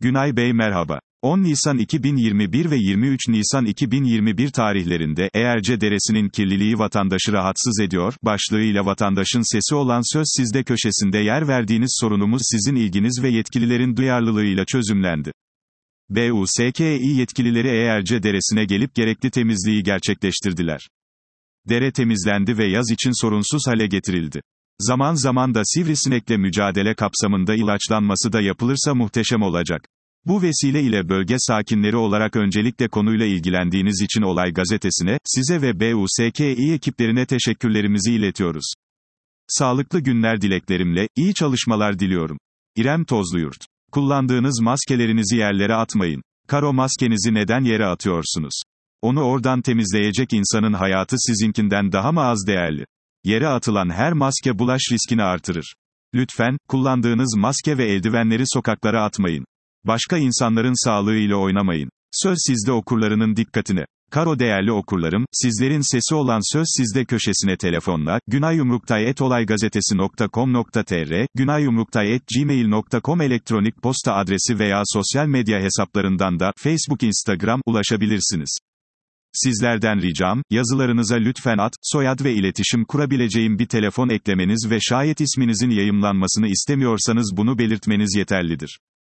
Günay Bey merhaba. 10 Nisan 2021 ve 23 Nisan 2021 tarihlerinde Eğerce Deresi'nin kirliliği vatandaşı rahatsız ediyor başlığıyla vatandaşın sesi olan Söz Sizde köşesinde yer verdiğiniz sorunumuz sizin ilginiz ve yetkililerin duyarlılığıyla çözümlendi. BUSKİ yetkilileri Eğerce Deresi'ne gelip gerekli temizliği gerçekleştirdiler. Dere temizlendi ve yaz için sorunsuz hale getirildi. Zaman zaman da sivrisinekle mücadele kapsamında ilaçlanması da yapılırsa muhteşem olacak. Bu vesile ile bölge sakinleri olarak öncelikle konuyla ilgilendiğiniz için Olay Gazetesi'ne, size ve BUSKİ ekiplerine teşekkürlerimizi iletiyoruz. Sağlıklı günler dileklerimle, iyi çalışmalar diliyorum. İrem Tozluyurt. Kullandığınız maskelerinizi yerlere atmayın. Karo maskenizi neden yere atıyorsunuz? Onu oradan temizleyecek insanın hayatı sizinkinden daha mı az değerli? Yere atılan her maske bulaş riskini artırır. Lütfen, kullandığınız maske ve eldivenleri sokaklara atmayın. Başka insanların sağlığıyla oynamayın. Söz Sizde okurlarının dikkatine. Karo değerli okurlarım, sizlerin sesi olan Söz Sizde köşesine telefonla, günayumruktay@olaygazetesi.com.tr, günayumruktay@gmail.com elektronik posta adresi veya sosyal medya hesaplarından da, Facebook, Instagram, ulaşabilirsiniz. Sizlerden ricam, yazılarınıza lütfen ad, soyad ve iletişim kurabileceğim bir telefon eklemeniz ve şayet isminizin yayımlanmasını istemiyorsanız bunu belirtmeniz yeterlidir.